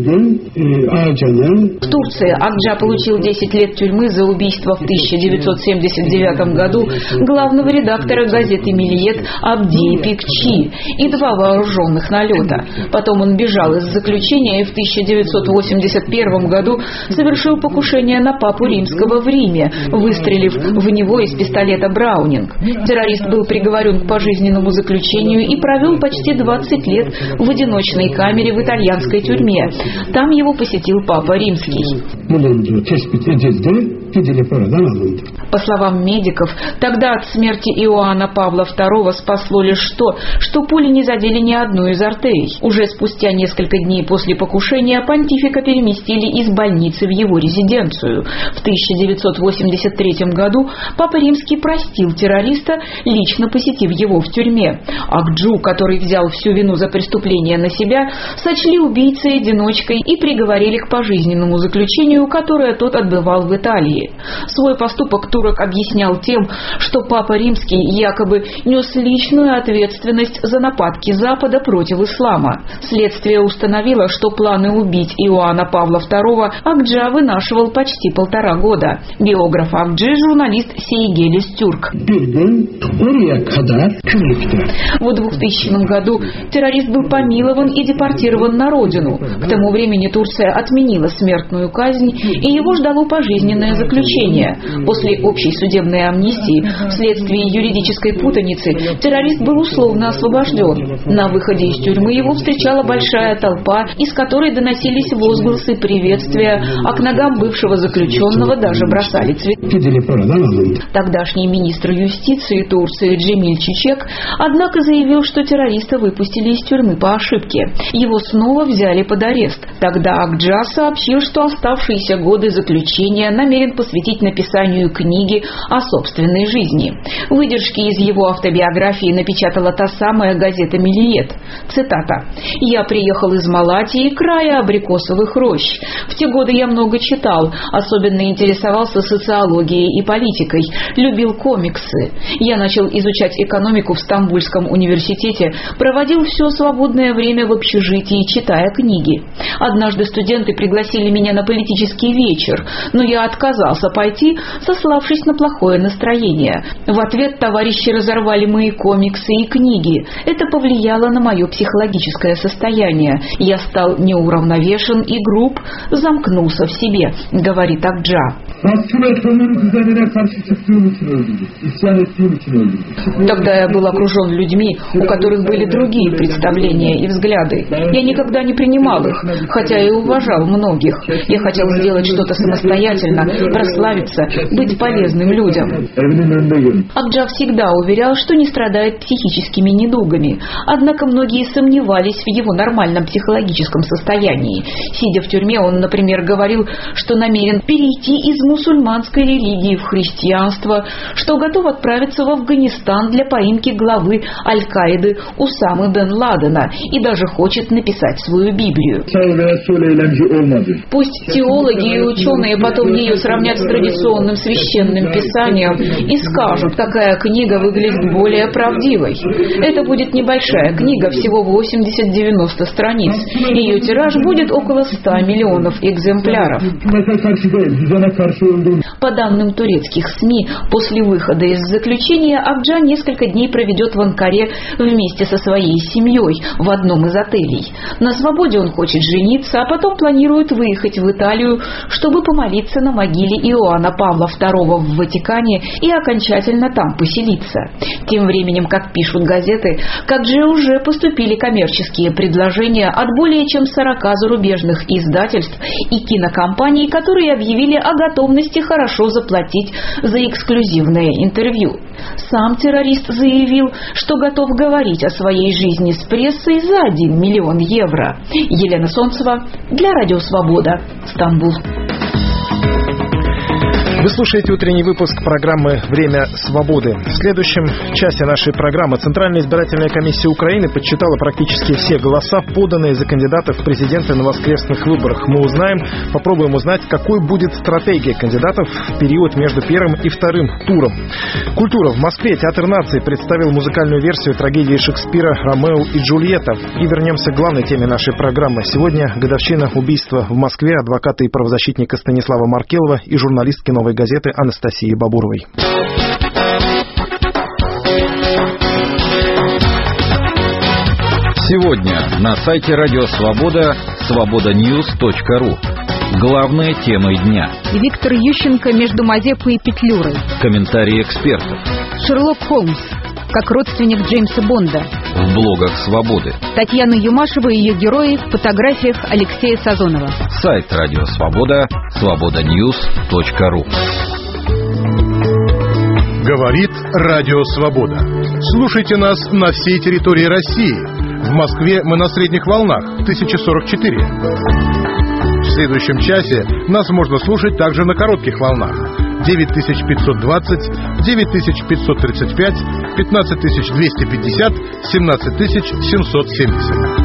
В Турции Акджа получил 10 лет тюрьмы за убийство в 1979 году главного редактора газеты «Миллиет» Абди Пикчи и 2 вооруженных налета. Потом он бежал из заключения и в 1981 году совершил покушение на папу римского в Риме, выстрелив в него из пистолета Браунинг. Террорист был приговорен к пожизненному заключению и провел почти 20 лет в одиночной камере в итальянской тюрьме. Там его посетил папа римский. По словам медиков, тогда от смерти Иоанна Павла II спасло лишь то, что пули не задели ни одну из артерий. Уже спустя несколько дней после покушения понтифика переместили из больницы в его резиденцию. В 1983 году папа римский простил террориста, лично посетив его в тюрьме. Акджу, который взял всю вину за преступление на себя, сочли убийцей-одиночкой и приговорили к пожизненному заключению, которое тот отбывал в Италии. Свой поступок турок объяснял тем, что папа римский якобы нес личную ответственность за нападки Запада против ислама. Следствие установило, что планы убить Иоанна Павла II Акджа вынашивал почти 1,5 года. Биограф Акджи, журналист Сейгель Эстюрк. В 2000 году террорист был помилован и депортирован на родину. К тому времени Турция отменила смертную казнь, и его ждало пожизненное заключение заключения. После общей судебной амнистии вследствие юридической путаницы террорист был условно освобожден. На выходе из тюрьмы его встречала большая толпа, из которой доносились возгласы приветствия, а к ногам бывшего заключенного даже бросали цветы. Тогдашний министр юстиции Турции Джемиль Чичек, однако, заявил, что террориста выпустили из тюрьмы по ошибке. Его снова взяли под арест. Тогда Акджа сообщил, что оставшиеся годы заключения намерен посвятить написанию книги о собственной жизни. Выдержки из его автобиографии напечатала та самая газета «Миллиет». Цитата. «Я приехал из Малатии, края абрикосовых рощ. В те годы я много читал, особенно интересовался социологией и политикой, любил комиксы. Я начал изучать экономику в Стамбульском университете, проводил все свободное время в общежитии, читая книги. Однажды студенты пригласили меня на политический вечер, но я отказался пойти, сославшись на плохое настроение. В ответ товарищи разорвали мои комиксы и книги. Это повлияло на мое психологическое состояние. Я стал неуравновешен и груб, замкнулся в себе», — говорит Акджа. «Тогда я был окружен людьми, у которых были другие представления и взгляды. Я никогда не принимал их, хотя и уважал многих. Я хотел сделать что-то самостоятельно, прославиться, быть полезным людям». Акджа всегда уверял, что не страдает психическими недугами. Однако многие сомневались в его нормальном психологическом состоянии. Сидя в тюрьме, он, например, говорил, что намерен перейти из мусульманской религии в христианство, что готов отправиться в Афганистан для поимки главы Аль-Каиды Усамы бен Ладена и даже хочет написать свою Библию. Пусть теологи и ученые потом ее сравнят с традиционным священным писанием и скажут, какая книга выглядит более правдивой. Это будет небольшая книга, всего 80-90 страниц. Ее тираж будет около 100 миллионов экземпляров. По данным турецких СМИ, после выхода из заключения Акджа несколько дней проведет в Анкаре вместе со своей семьей в одном из отелей. На свободе он хочет жениться, а потом планирует выехать в Италию, чтобы помолиться на могиле Иоанна Павла II в Ватикане и окончательно там поселиться. Тем временем, как пишут газеты, к Акдже уже поступили коммерческие предложения от более чем 40 зарубежных издательств и кинокомпаний, которые объявили о готовности хорошо заплатить за эксклюзивное интервью. Сам террорист заявил, что готов говорить о своей жизни с прессой за 1 миллион евро. Елена Солнцева для Радио Свобода, Стамбул. Вы слушаете утренний выпуск программы «Время свободы». В следующем часе нашей программы Центральная избирательная комиссия Украины подсчитала практически все голоса, поданные за кандидатов в президенты на воскресных выборах. Мы попробуем узнать, какой будет стратегия кандидатов в период между первым и вторым туром. Культура. В Москве Театр нации представил музыкальную версию трагедии Шекспира «Ромео и Джульетта». И вернемся к главной теме нашей программы. Сегодня годовщина убийства в Москве адвоката и правозащитника Станислава Маркелова и журналистки «Новой газеты» Анастасии Бабуровой. Сегодня на сайте Радио Свобода свободаньюз.ру. Главные темы дня. Виктор Ющенко между Мазепой и Петлюрой. Комментарии экспертов. Шерлок Холмс как родственник Джеймса Бонда. В блогах Свободы. Татьяна Юмашева и ее герои в фотографиях Алексея Сазонова. Сайт Радио Свобода свободаньюз.ру. Говорит Радио Свобода. Слушайте нас на всей территории России. В Москве мы на средних волнах 1044. В следующем часе нас можно слушать также на коротких волнах 9520, 9535, 15250, 17770.